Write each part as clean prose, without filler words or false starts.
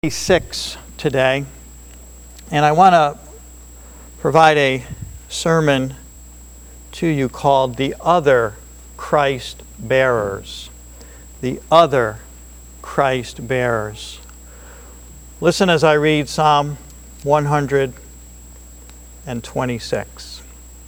6 today, and I want to provide a sermon to you called The Other Christ Bearers. The Other Christ Bearers. Listen as I read Psalm 126.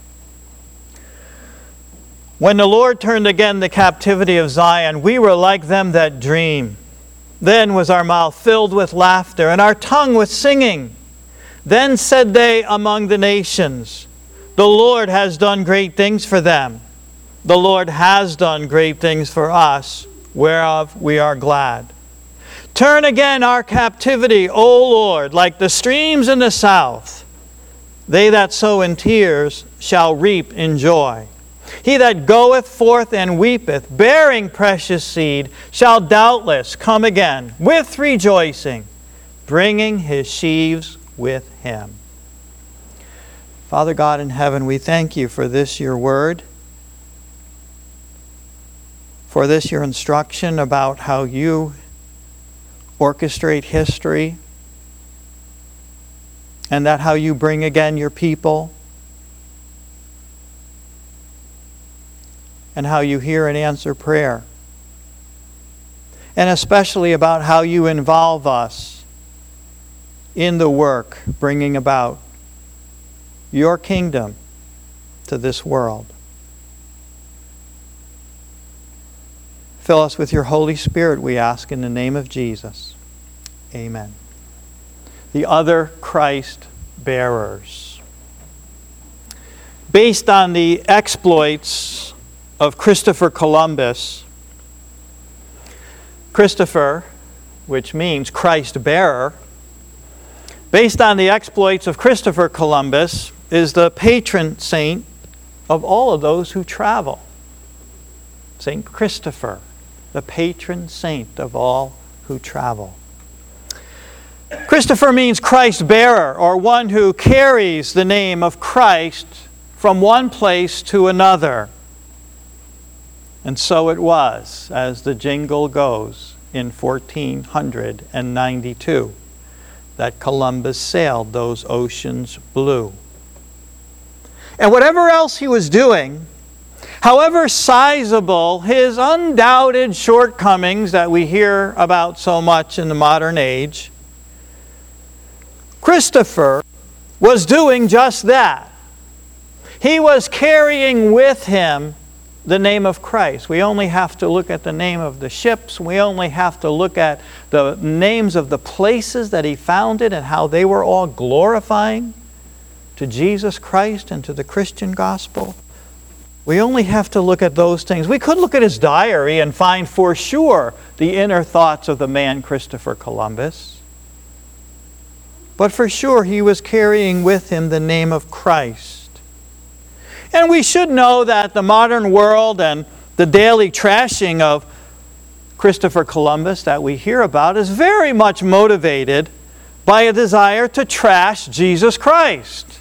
When the Lord turned again the captivity of Zion, we were like them that dream. Then was our mouth filled with laughter, and our tongue with singing. Then said they among the nations, the Lord has done great things for them. The Lord has done great things for us, whereof we are glad. Turn again our captivity, O Lord, like the streams in the south. They that sow in tears shall reap in joy. He that goeth forth and weepeth, bearing precious seed, shall doubtless come again with rejoicing, bringing his sheaves with him. Father God in heaven, we thank you for this your word, for this your instruction about how you orchestrate history, and that how you bring again your people, and how you hear and answer prayer. And especially about how you involve us in the work bringing about your kingdom to this world. Fill us with your Holy Spirit, we ask, in the name of Jesus. Amen. The Other Christ Bearers. Based on the exploits of Christopher Columbus. Christopher, which means Christ bearer, based on the exploits of Christopher Columbus, is the patron saint of all of those who travel. Saint Christopher, the patron saint of all who travel. Christopher means Christ bearer, or one who carries the name of Christ from one place to another. And so it was, as the jingle goes, in 1492, that Columbus sailed those oceans blue. And whatever else he was doing, however sizable his undoubted shortcomings that we hear about so much in the modern age, Christopher was doing just that. He was carrying with him the name of Christ. We only have to look at the name of the ships. We only have to look at the names of the places that he founded and how they were all glorifying to Jesus Christ and to the Christian gospel. We only have to look at those things. We could look at his diary and find for sure the inner thoughts of the man Christopher Columbus. But for sure he was carrying with him the name of Christ. And we should know that the modern world and the daily trashing of Christopher Columbus that we hear about is very much motivated by a desire to trash Jesus Christ.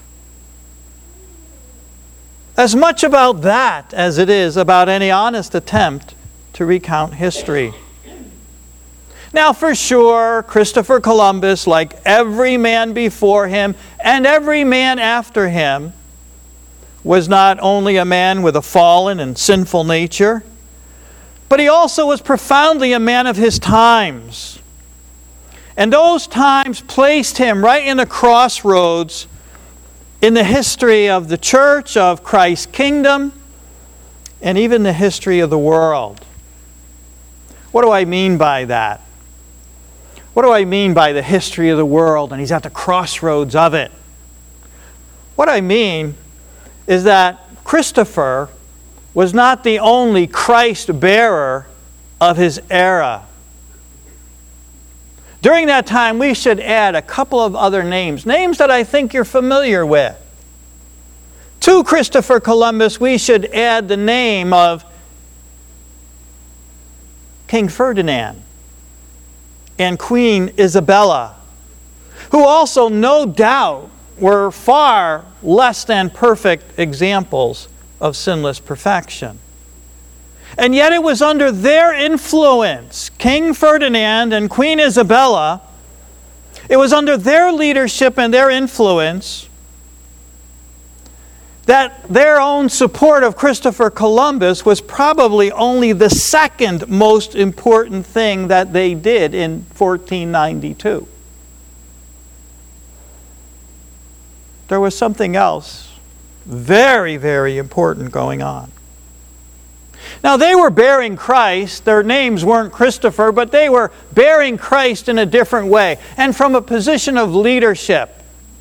As much about that as it is about any honest attempt to recount history. Now, for sure, Christopher Columbus, like every man before him and every man after him, was not only a man with a fallen and sinful nature, but he also was profoundly a man of his times. And those times placed him right in a crossroads in the history of the church, of Christ's kingdom, and even the history of the world. What do I mean by that? What do I mean by the history of the world and he's at the crossroads of it? What I mean is that Christopher was not the only Christ bearer of his era. During that time, we should add a couple of other names that I think you're familiar with. To Christopher Columbus, we should add the name of King Ferdinand and Queen Isabella, who also no doubt were far less than perfect examples of sinless perfection. And yet it was under their influence, King Ferdinand and Queen Isabella, It was under their leadership and their influence that their own support of Christopher Columbus was probably only the second most important thing that they did in 1492. There was something else very, very important going on. Now, they were bearing Christ. Their names weren't Christopher, but they were bearing Christ in a different way and from a position of leadership.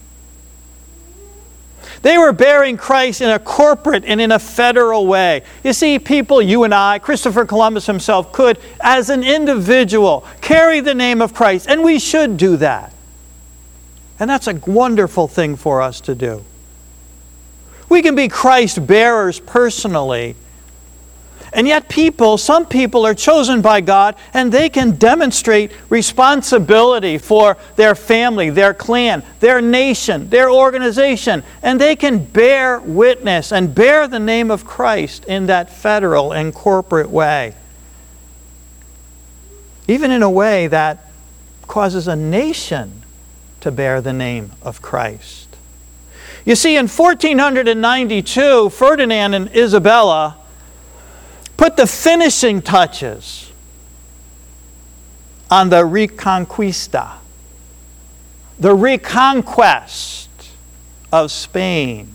They were bearing Christ in a corporate and in a federal way. You see, people, you and I, Christopher Columbus himself could, as an individual, carry the name of Christ, and we should do that. And that's a wonderful thing for us to do. We can be Christ bearers personally, and yet some people are chosen by God, and they can demonstrate responsibility for their family, their clan, their nation, their organization, and they can bear witness and bear the name of Christ in that federal and corporate way. Even in a way that causes a nation to bear the name of Christ. You see, in 1492, Ferdinand and Isabella put the finishing touches on the Reconquista, the reconquest of Spain.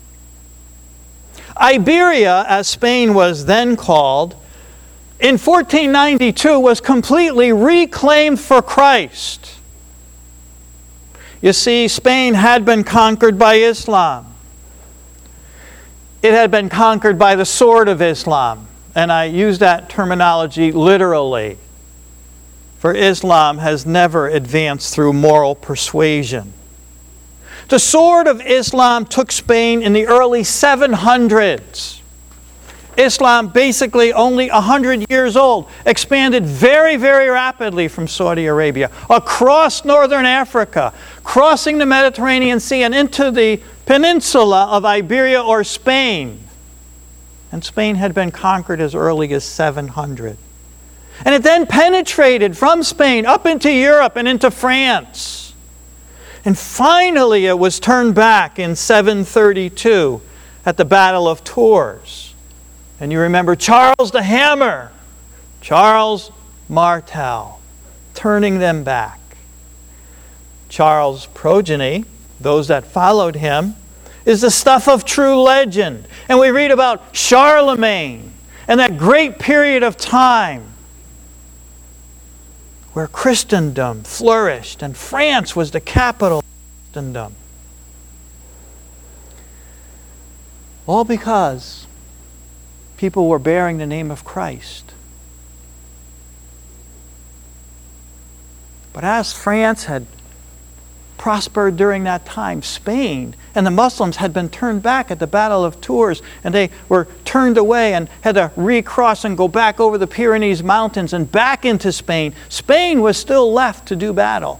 Iberia, as Spain was then called, in 1492 was completely reclaimed for Christ. You see, Spain had been conquered by Islam. It had been conquered by the sword of Islam. And I use that terminology literally. For Islam has never advanced through moral persuasion. The sword of Islam took Spain in the early 700s. Islam, basically only 100 years old, expanded very, very rapidly from Saudi Arabia, across northern Africa, crossing the Mediterranean Sea and into the peninsula of Iberia or Spain. And Spain had been conquered as early as 700. And it then penetrated from Spain up into Europe and into France. And finally it was turned back in 732 at the Battle of Tours. And you remember Charles the Hammer, Charles Martel, turning them back. Charles' progeny, those that followed him, is the stuff of true legend. And we read about Charlemagne and that great period of time where Christendom flourished and France was the capital of Christendom. All because people were bearing the name of Christ. But as France had prospered during that time, Spain and the Muslims had been turned back at the Battle of Tours, and they were turned away and had to recross and go back over the Pyrenees Mountains and back into Spain. Spain was still left to do battle.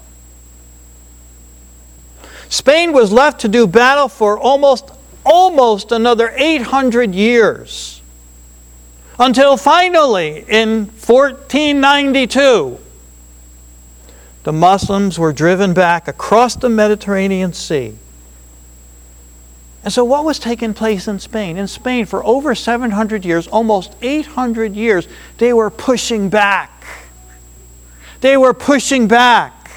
Spain was left to do battle for almost another 800 years. Until finally, in 1492, the Muslims were driven back across the Mediterranean Sea. And so what was taking place in Spain? In Spain, for over 700 years, almost 800 years, they were pushing back. They were pushing back.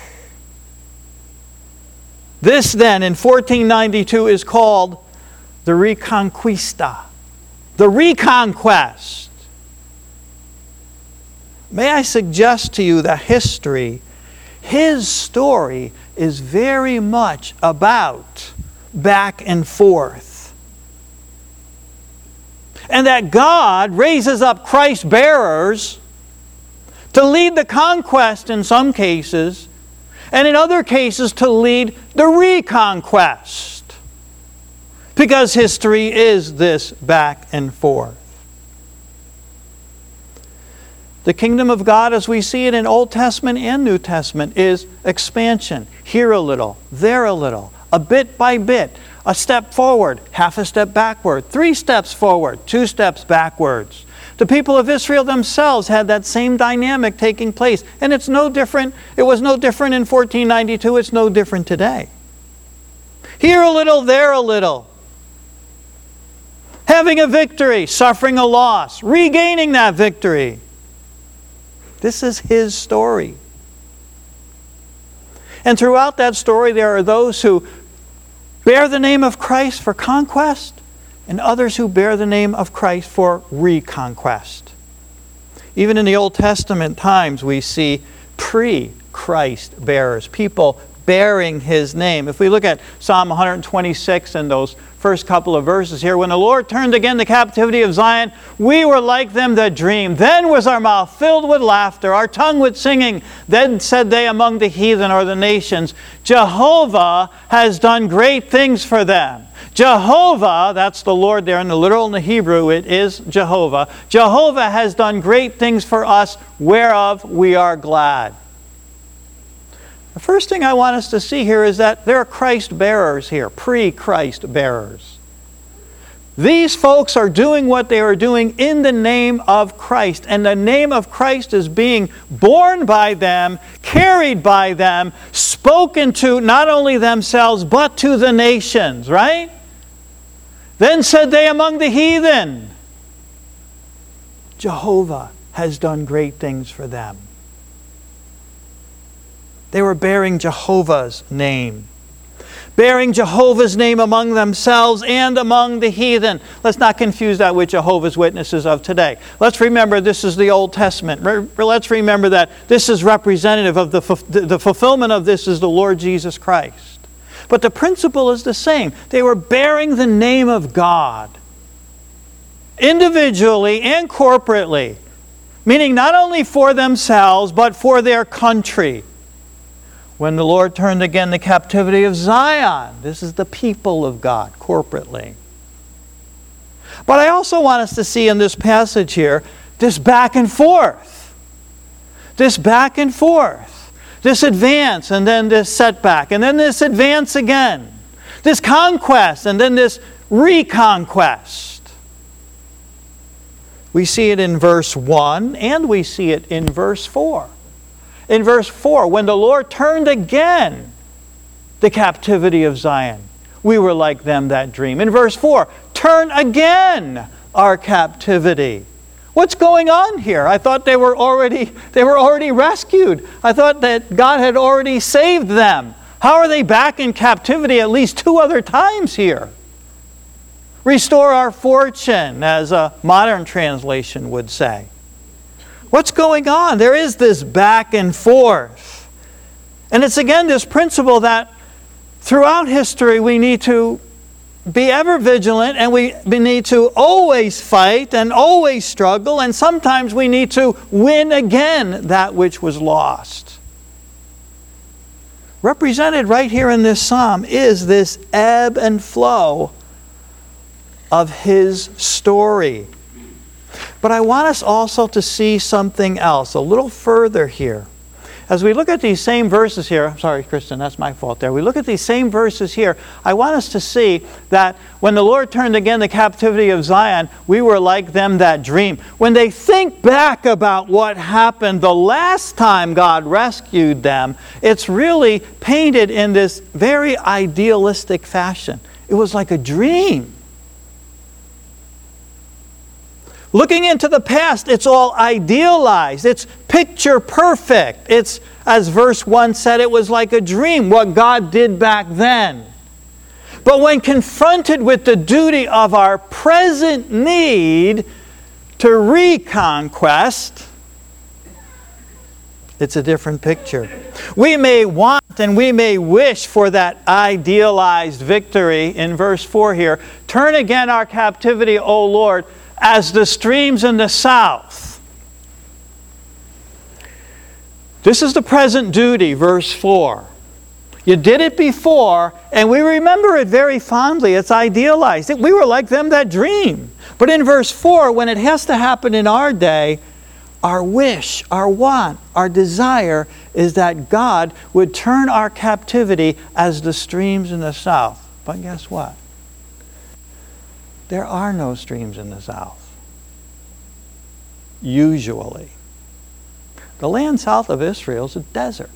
This then, in 1492, is called the Reconquista, the reconquest. May I suggest to you that history, his story, is very much about back and forth. And that God raises up Christ bearers to lead the conquest in some cases, and in other cases to lead the reconquest. Because history is this back and forth. The kingdom of God, as we see it in Old Testament and New Testament, is expansion. Here a little, there a little, a bit by bit, a step forward, half a step backward, 3 steps forward, 2 steps backwards. The people of Israel themselves had that same dynamic taking place. And it's no different. It was no different in 1492. It's no different today. Here a little, there a little. Having a victory, suffering a loss, regaining that victory. This is his story. And throughout that story, there are those who bear the name of Christ for conquest and others who bear the name of Christ for reconquest. Even in the Old Testament times, we see pre-Christ bearers, people bearing his name. If we look at Psalm 126 and those first couple of verses here, when the Lord turned again the captivity of Zion, we were like them that dream. Then was our mouth filled with laughter, our tongue with singing. Then said they among the heathen or the nations, Jehovah has done great things for them. Jehovah, that's the Lord there in the literal and the Hebrew, it is Jehovah. Jehovah has done great things for us, whereof we are glad. The first thing I want us to see here is that there are Christ bearers here, pre-Christ bearers. These folks are doing what they are doing in the name of Christ. And the name of Christ is being borne by them, carried by them, spoken to not only themselves, but to the nations, right? Then said they among the heathen, Jehovah has done great things for them. They were bearing Jehovah's name. Bearing Jehovah's name among themselves and among the heathen. Let's not confuse that with Jehovah's Witnesses of today. Let's remember this is the Old Testament. Let's remember that this is representative of the fulfillment of this is the Lord Jesus Christ. But the principle is the same. They were bearing the name of God. Individually and corporately. Meaning not only for themselves, but for their country. When the Lord turned again the captivity of Zion, this is the people of God, corporately. But I also want us to see in this passage here, this back and forth. This back and forth. This advance and then this setback. And then this advance again. This conquest and then this reconquest. We see it in verse 1 and we see it in verse 4. In verse 4, when the Lord turned again the captivity of Zion, we were like them that dream. In verse 4, turn again our captivity. What's going on here? I thought they were already rescued. I thought that God had already saved them. How are they back in captivity at least 2 other times here? Restore our fortune, as a modern translation would say. What's going on? There is this back and forth. And it's again this principle that throughout history we need to be ever vigilant and we need to always fight and always struggle, and sometimes we need to win again that which was lost. Represented right here in this psalm is this ebb and flow of his story. But I want us also to see something else a little further here. As we look at these same verses here, sorry, Kristen, that's my fault there. We look at these same verses here, I want us to see that when the Lord turned again the captivity of Zion, we were like them that dream. When they think back about what happened the last time God rescued them, it's really painted in this very idealistic fashion. It was like a dream. Looking into the past, it's all idealized. It's picture perfect. It's, as verse 1 said, it was like a dream, what God did back then. But when confronted with the duty of our present need to reconquest, it's a different picture. We may want and we may wish for that idealized victory in verse 4 here. Turn again our captivity, O Lord, as the streams in the south. This is the present duty, verse 4. You did it before, and we remember it very fondly. It's idealized. We were like them that dream. But in verse 4, when it has to happen in our day, our wish, our want, our desire is that God would turn our captivity as the streams in the south. But guess what? There are no streams in the south. usually. The land south of Israel is a desert.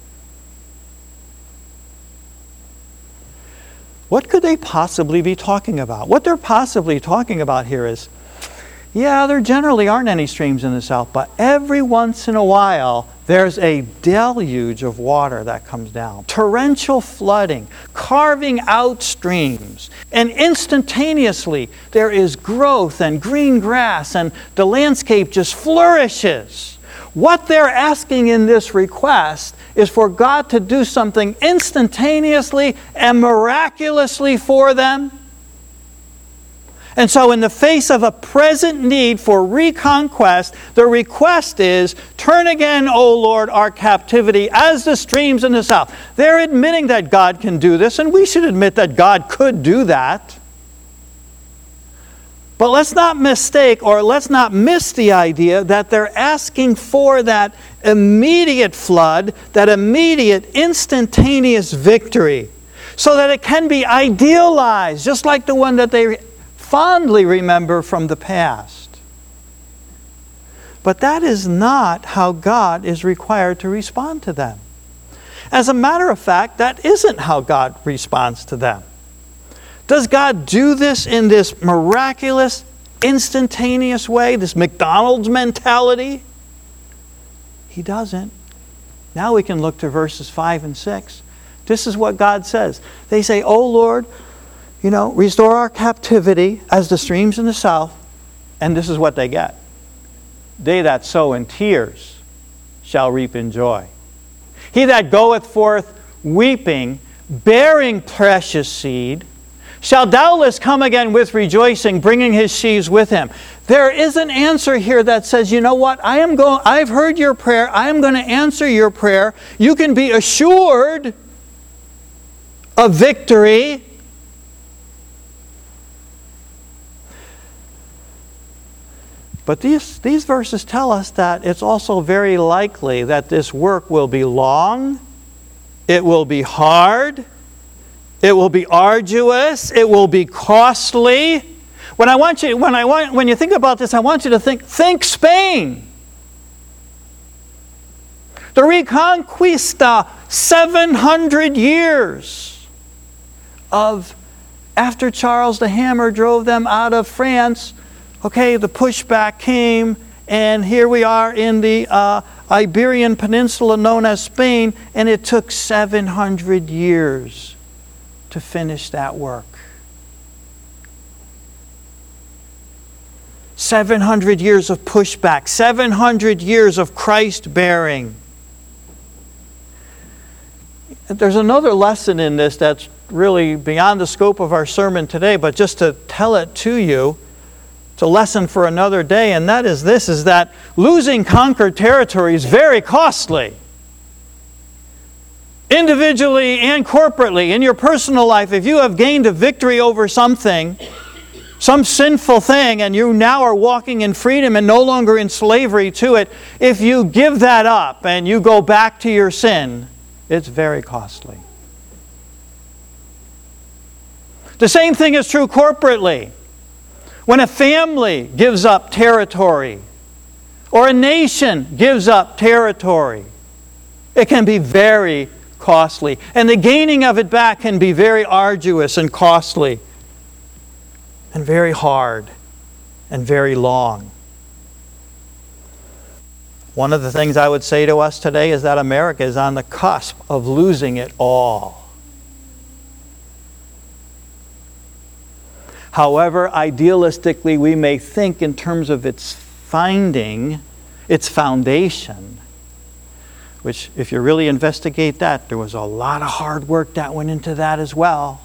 What could they possibly be talking about? What they're possibly talking about here is, yeah, there generally aren't any streams in the south, but every once in a while, there's a deluge of water that comes down. Torrential flooding, carving out streams. And instantaneously, there is growth and green grass, and the landscape just flourishes. What they're asking in this request is for God to do something instantaneously and miraculously for them. And so in the face of a present need for reconquest, the request is, turn again, O Lord, our captivity as the streams in the south. They're admitting that God can do this, and we should admit that God could do that. But let's not mistake, or let's not miss the idea that they're asking for that immediate flood, that immediate instantaneous victory, so that it can be idealized, just like the one that they fondly remember from the past. But that is not how God is required to respond to them. As a matter of fact, that isn't how God responds to them. Does God do this in this miraculous, instantaneous way, this McDonald's mentality? He doesn't. Now we can look to verses 5 and 6. This is what God says. They say, "O Lord, restore our captivity as the streams in the south." And this is what they get. "They that sow in tears shall reap in joy. He that goeth forth weeping, bearing precious seed, shall doubtless come again with rejoicing, bringing his sheaves with him." There is an answer here that says, you know what? I've heard your prayer. I am going to answer your prayer. You can be assured of victory. But these verses tell us that it's also very likely that this work will be long, it will be hard, it will be arduous, it will be costly. When you think about this, I want you to think Spain. The Reconquista, 700 years after Charles the Hammer drove them out of France. Okay, the pushback came, and here we are in the Iberian Peninsula known as Spain, and it took 700 years to finish that work. 700 years of pushback, 700 years of Christ bearing. There's another lesson in this that's really beyond the scope of our sermon today, but just to tell it to you, it's a lesson for another day, and that is this, is that losing conquered territory is very costly. Individually and corporately, in your personal life, if you have gained a victory over something, some sinful thing, and you now are walking in freedom and no longer in slavery to it, if you give that up and you go back to your sin, it's very costly. The same thing is true corporately. When a family gives up territory, or a nation gives up territory, it can be very costly. And the gaining of it back can be very arduous and costly, and very hard, and very long. One of the things I would say to us today is that America is on the cusp of losing it all. However, idealistically, we may think in terms of its foundation, which, if you really investigate that, there was a lot of hard work that went into that as well.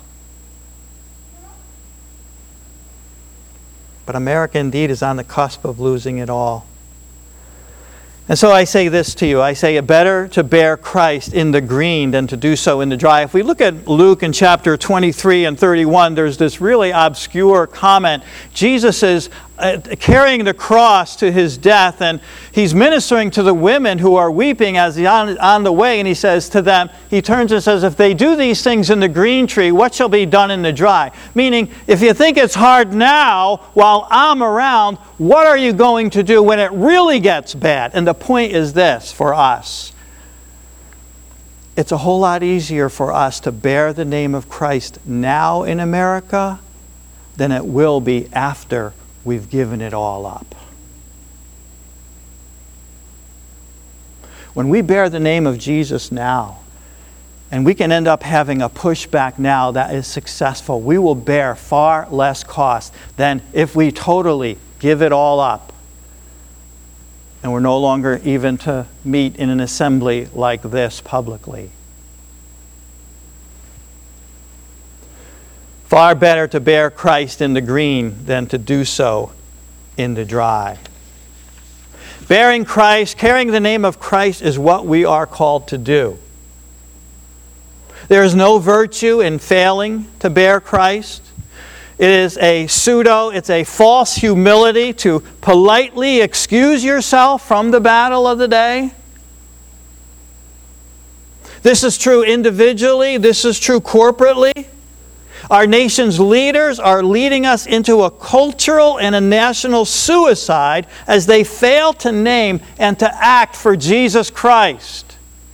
But America indeed is on the cusp of losing it all. And so I say this to you. I say it better to bear Christ in the green than to do so in the dry. If we look at Luke in chapter 23 and 31, there's this really obscure comment. Jesus says, carrying the cross to his death, and he's ministering to the women who are weeping as he's on the way, and he says to them, he turns and says, if they do these things in the green tree, what shall be done in the dry? Meaning, if you think it's hard now while I'm around, what are you going to do when it really gets bad? And the point is this for us. It's a whole lot easier for us to bear the name of Christ now in America than it will be after we've given it all up. When we bear the name of Jesus now, and we can end up having a pushback now that is successful, we will bear far less cost than if we totally give it all up and we're no longer even to meet in an assembly like this publicly. Far better to bear Christ in the green than to do so in the dry. Bearing Christ, carrying the name of Christ is what we are called to do. There is no virtue in failing to bear Christ. It is it's a false humility to politely excuse yourself from the battle of the day. This is true individually. This is true corporately. Our nation's leaders are leading us into a cultural and a national suicide as they fail to name and to act for Jesus Christ.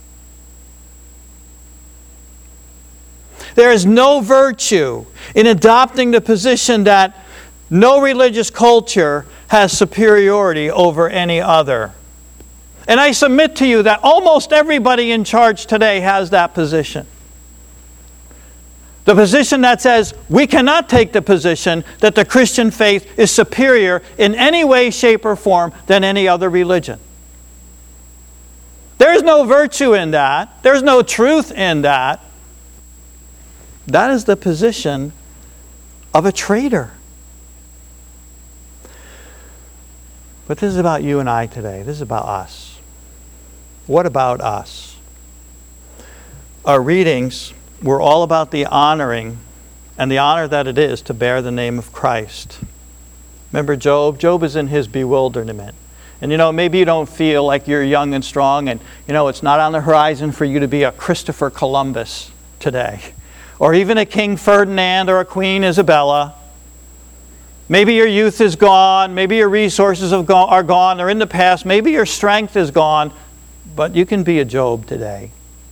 There is no virtue in adopting the position that no religious culture has superiority over any other. And I submit to you that almost everybody in charge today has that position. The position that says we cannot take the position that the Christian faith is superior in any way, shape, or form than any other religion. There is no virtue in that. There's no truth in that. That is the position of a traitor. But this is about you and I today. This is about us. What about us? Our readings were all about the honoring and the honor that it is to bear the name of Christ. Remember Job? Job is in his bewilderment. And maybe you don't feel like you're young and strong and it's not on the horizon for you to be a Christopher Columbus today. Or even a King Ferdinand or a Queen Isabella. Maybe your youth is gone. Maybe your resources are gone. They're in the past. Maybe your strength is gone. But you can be a Job today.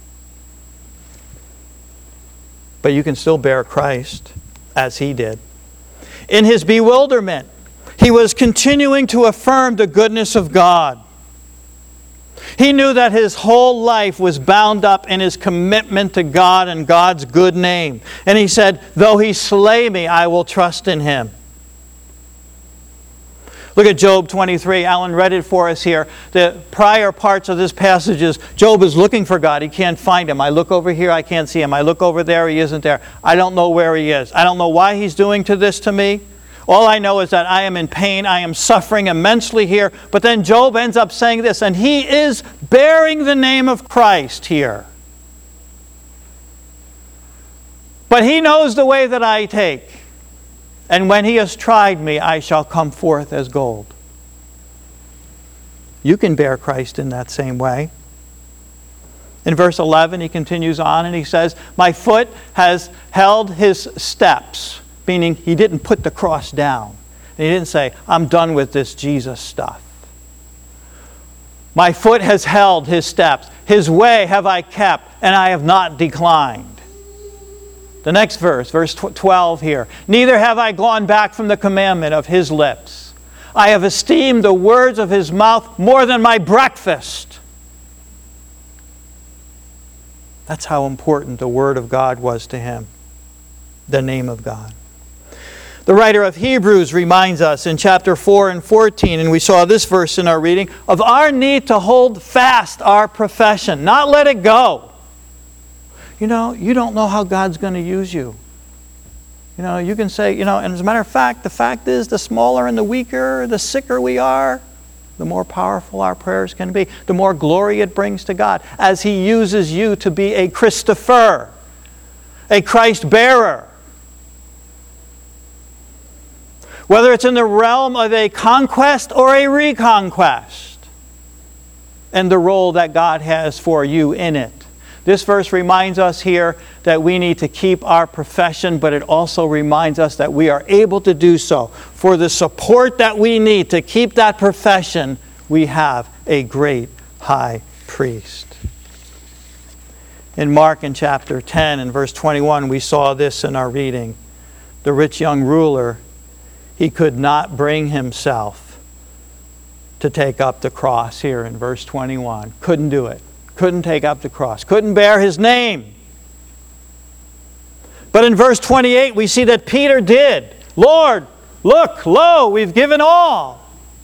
But you can still bear Christ as he did. In his bewilderment, he was continuing to affirm the goodness of God. He knew that his whole life was bound up in his commitment to God and God's good name. And he said, though he slay me, I will trust in him. Look at Job 23. Alan read it for us here. The prior parts of this passage is Job is looking for God. He can't find him. I look over here, I can't see him. I look over there, he isn't there. I don't know where he is. I don't know why he's doing this to me. All I know is that I am in pain. I am suffering immensely here. But then Job ends up saying this, and he is bearing the name of Christ here. But he knows the way that I take. And when he has tried me, I shall come forth as gold. You can bear Christ in that same way. In verse 11, he continues on and he says, my foot has held his steps. Meaning he didn't put the cross down. And he didn't say, I'm done with this Jesus stuff. My foot has held his steps. His way have I kept, and I have not declined. The next verse 12 here. Neither have I gone back from the commandment of his lips. I have esteemed the words of his mouth more than my breakfast. That's how important the word of God was to him. The name of God. The writer of Hebrews reminds us in chapter 4 and 14, and we saw this verse in our reading, of our need to hold fast our profession, not let it go. You don't know how God's going to use you. You can say, and as a matter of fact, the fact is the smaller and the weaker, the sicker we are, the more powerful our prayers can be, the more glory it brings to God as he uses you to be a Christopher, a Christ bearer. whether it's in the realm of a conquest or a reconquest, and the role that God has for you in it. This verse reminds us here that we need to keep our profession, but it also reminds us that we are able to do so. For the support that we need to keep that profession, we have a great high priest. In Mark in chapter 10 and verse 21, we saw this in our reading. The rich young ruler, he could not bring himself to take up the cross here in verse 21. Couldn't do it. Couldn't take up the cross. Couldn't bear his name. But in verse 28, we see that Peter did. Lord, look, lo, we've given all.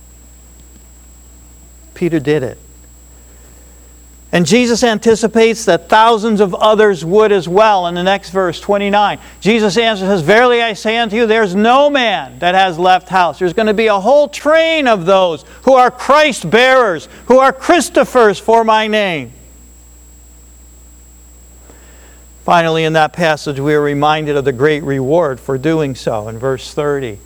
Peter did it. And Jesus anticipates that thousands of others would as well. In the next verse, 29, Jesus answers, verily I say unto you, there's no man that has left house. There's going to be a whole train of those who are Christ bearers, who are Christophers for my name. Finally, in that passage, we are reminded of the great reward for doing so in verse 30.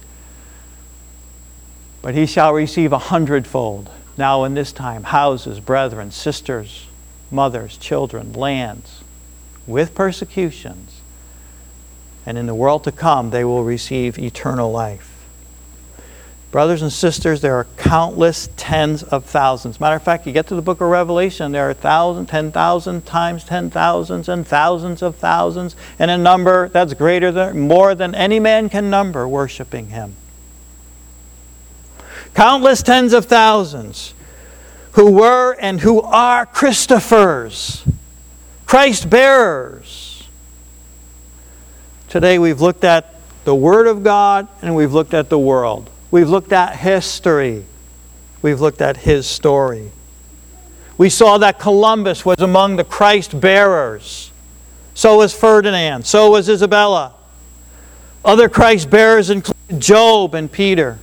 But he shall receive 100-fold. Now in this time, houses, brethren, sisters, mothers, children, lands, with persecutions. And in the world to come, they will receive eternal life. Brothers and sisters, there are countless tens of thousands. Matter of fact, you get to the book of Revelation, there are 10,000 times 10,000s and thousands of thousands, and a number that's more than any man can number worshiping Him. Countless tens of thousands who were and who are Christophers, Christ bearers. Today we've looked at the Word of God and we've looked at the world. We've looked at history. We've looked at His story. We saw that Columbus was among the Christ bearers. So was Ferdinand. So was Isabella. Other Christ bearers include Job and Peter.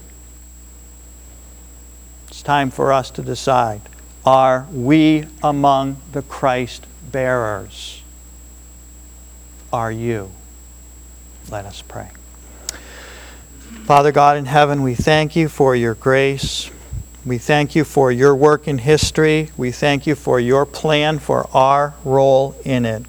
It's time for us to decide, are we among the Christ bearers? Are you? Let us pray. Father God in heaven, we thank you for your grace. We thank you for your work in history. We thank you for your plan for our role in it.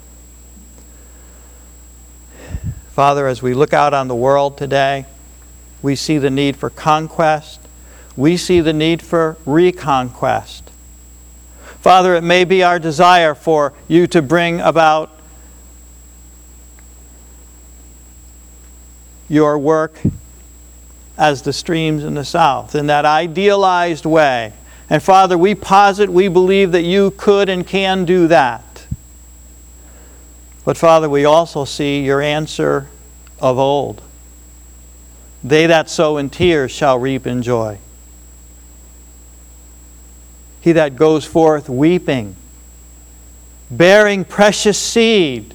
Father, as we look out on the world today, we see the need for conquest. We see the need for reconquest. Father, it may be our desire for you to bring about your work as the streams in the south, in that idealized way. And Father, we believe that you could and can do that. But Father, we also see your answer of old. They that sow in tears shall reap in joy. He that goes forth weeping, bearing precious seed,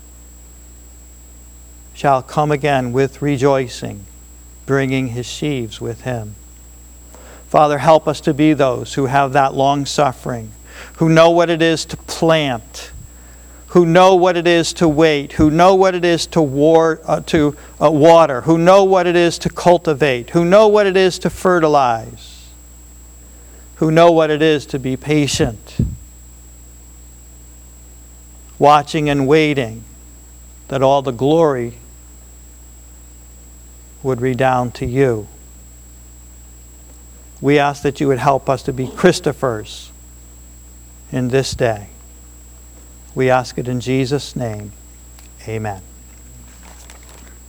shall come again with rejoicing, bringing his sheaves with him. Father, help us to be those who have that long suffering, who know what it is to plant, who know what it is to wait, who know what it is to water, who know what it is to cultivate, who know what it is to fertilize, who know what it is to be patient, watching and waiting that all the glory would redound to you. We ask that you would help us to be Christophers in this day. We ask it in Jesus' name. Amen.